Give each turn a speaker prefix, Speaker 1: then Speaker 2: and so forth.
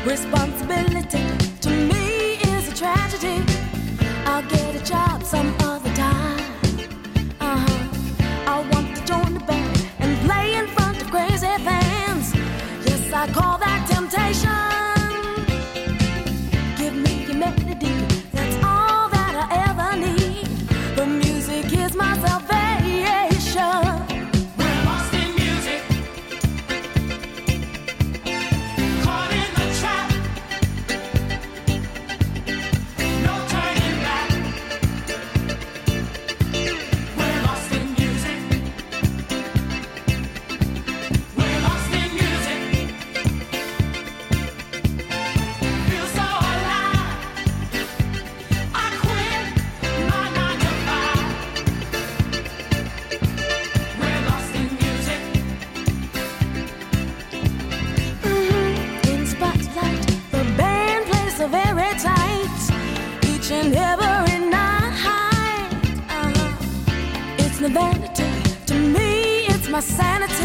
Speaker 1: Responsibility to me is a tragedy. I'll get a job some other time. I want to join the band and play in front of crazy fans. Yes, I call that temptation. Give me your melody, that's all that I ever need. The music is my salvation. And every night, it's no vanity to me, it's my sanity.